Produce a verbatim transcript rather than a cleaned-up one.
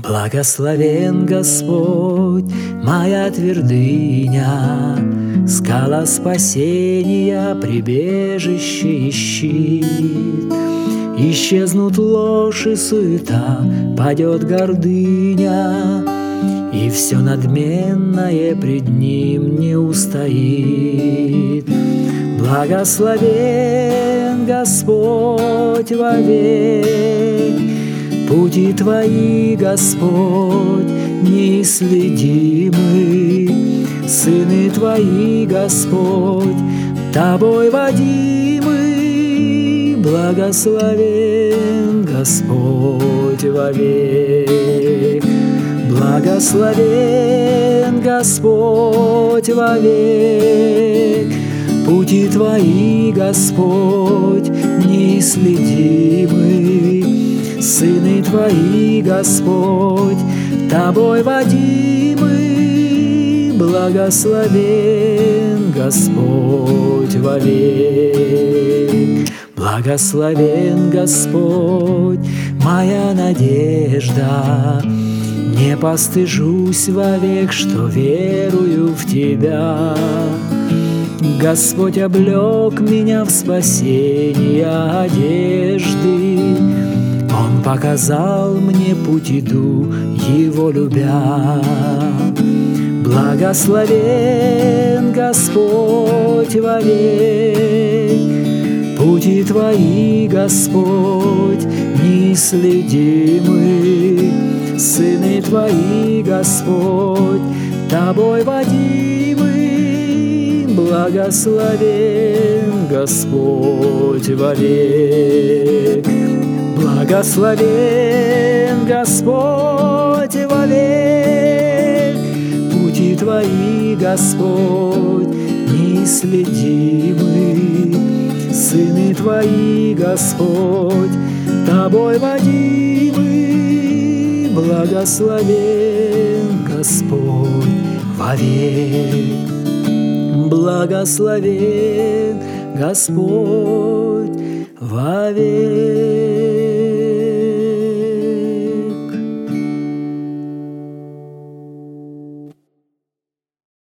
Благословен Господь, моя твердыня, скала спасения, прибежище и щит. Исчезнут ложь и суета, падет гордыня, и все надменное пред Ним не устоит. Благословен Господь вовек, пути Твои, Господь, неисследимы, сыны Твои, Господь, Тобой водимы. Благословен Господь вовек, благословен Господь вовек, пути Твои, Господь, неисследимы, сыны Твои, Господь, Тобой водимы. Благословен Господь вовек, благословен Господь, моя надежда. Не постыжусь вовек, что верую в Тебя. Господь облек меня в спасение одежды, Он показал мне путь, иду Его любя. Благословен Господь вовек, пути Твои, Господь, неисследимы, сыны Твои, Господь, Тобой водимы. Благословен Господь вовек, благословен Господь вовек, пути Твои, Господь, неисследимы, сыны Твои, Господь, Тобой водимы. Благословен Господь вовек, благословен Господь вовек.